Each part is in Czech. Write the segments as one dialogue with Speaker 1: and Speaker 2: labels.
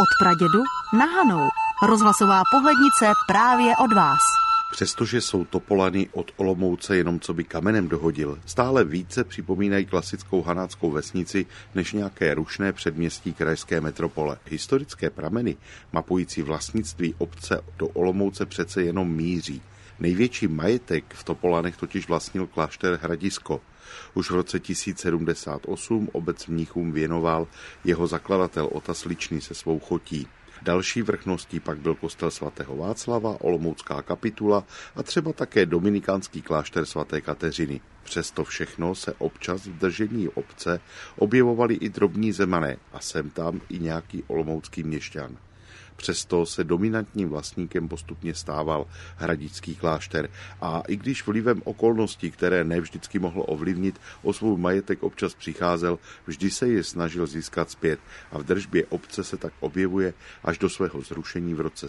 Speaker 1: Od pradědu na Hanou. Rozhlasová pohlednice právě od vás.
Speaker 2: Přestože jsou Topolany od Olomouce jenom co by kamenem dohodil, stále více připomínají klasickou hanáckou vesnici než nějaké rušné předměstí krajské metropole. Historické prameny mapující vlastnictví obce do Olomouce přece jenom míří. Největší majetek v Topolanech totiž vlastnil klášter Hradisko. Už v roce 1078 obec mnichům věnoval jeho zakladatel Ota Sličný se svou chotí. Další vrchností pak byl kostel svatého Václava, olomoucká kapitula a třeba také dominikánský klášter svaté Kateřiny. Přesto všechno se občas v držení obce objevovali i drobní zemané a sem tam i nějaký olomoucký měšťan. Přesto se dominantním vlastníkem postupně stával Hradický klášter a i když vlivem okolností, které nevždycky mohl ovlivnit, o svůj majetek občas přicházel, vždy se je snažil získat zpět a v držbě obce se tak objevuje až do svého zrušení v roce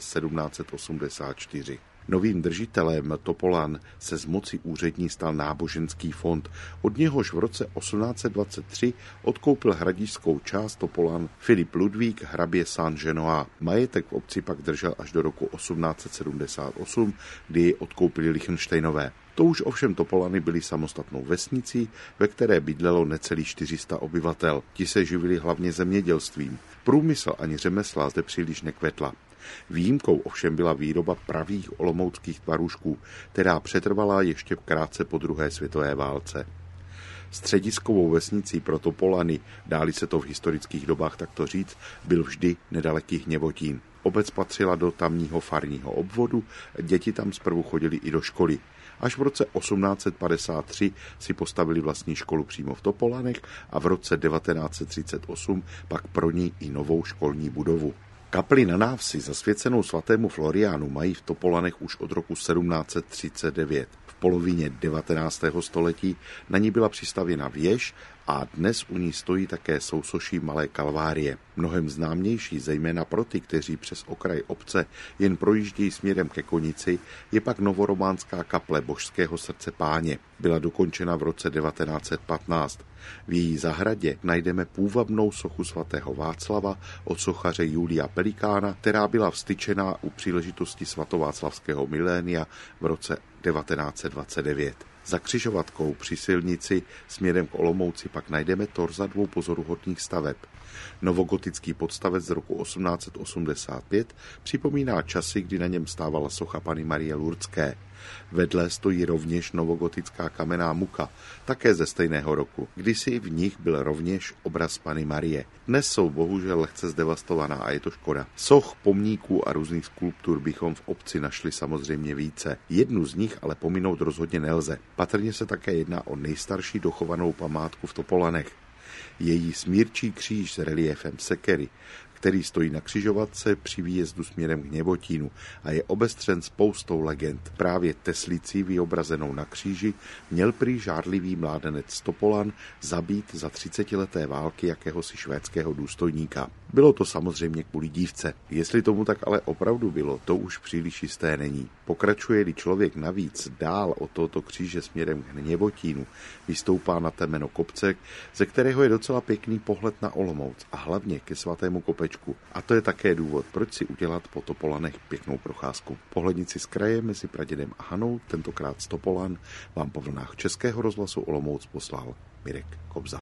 Speaker 2: 1784. Novým držitelem Topolan se z moci úřední stal náboženský fond. Od něhož v roce 1823 odkoupil hradišskou část Topolan Filip Ludvík hrabě Saint-Genois. Majetek v obci pak držel až do roku 1878, kdy ji odkoupili Lichtenštejnové. To už ovšem Topolany byly samostatnou vesnicí, ve které bydlelo necelých 400 obyvatel. Ti se živili hlavně zemědělstvím. Průmysl ani řemesla zde příliš nekvetla. Výjimkou ovšem byla výroba pravých olomouckých tvarůžků, která přetrvala ještě krátce po druhé světové válce. Střediskovou vesnicí pro Topolany, dáli se to v historických dobách takto říct, byl vždy nedaleký Hněvotín. Obec patřila do tamního farního obvodu, děti tam zprvu chodili i do školy. Až v roce 1853 si postavili vlastní školu přímo v Topolanech a v roce 1938 pak pro ní i novou školní budovu. Kapli na návsi zasvěcenou svatému Floriánu mají v Topolanech už od roku 1739. V polovině 19. století na ní byla přistavěna věž a dnes u ní stojí také sousoší Malé Kalvárie. Mnohem známější, zejména pro ty, kteří přes okraj obce jen projíždějí směrem ke Konici, je pak novorománská kaple Božského srdce Páně. Byla dokončena v roce 1915. V její zahradě najdeme půvabnou sochu svatého Václava od sochaře Julia Pelikána, která byla vztyčena u příležitosti svatováclavského milénia v roce 1929. Za křižovatkou při silnici směrem k Olomouci pak najdeme torza dvou pozoruhodných staveb. Novogotický podstavec z roku 1885 připomíná časy, kdy na něm stávala socha Panny Marie Lurdské. Vedle stojí rovněž novogotická kamenná muka, také ze stejného roku. Kdysi v nich byl rovněž obraz Panny Marie. Dnes jsou bohužel lehce zdevastovaná a je to škoda. Soch, pomníků a různých skulptur bychom v obci našli samozřejmě více. Jednu z nich ale pominout rozhodně nelze. Patrně se také jedná o nejstarší dochovanou památku v Topolanech. Její smírčí kříž s reliéfem sekery, který stojí na křižovatce při výjezdu směrem k Hněvotínu a je obestřen spoustou legend. Právě Teslicí vyobrazenou na kříži měl prý žárlivý mládenec Topolan zabít za 30leté války jakéhosi švédského důstojníka. Bylo to samozřejmě kvůli dívce. Jestli tomu tak ale opravdu bylo, to už příliš jisté není. Pokračuje-li člověk navíc dál od tohoto kříže směrem k Hněvotínu, vystoupá na temeno kopce, ze kterého je docela pěkný pohled na Olomouc a hlavně ke svatému kopečku. A to je také důvod, proč si udělat po Topolanech pěknou procházku. Pohlednici z kraje mezi Pradědem a Hanou, tentokrát z Topolan, vám po vlnách Českého rozhlasu Olomouc poslal Mirek Kobza.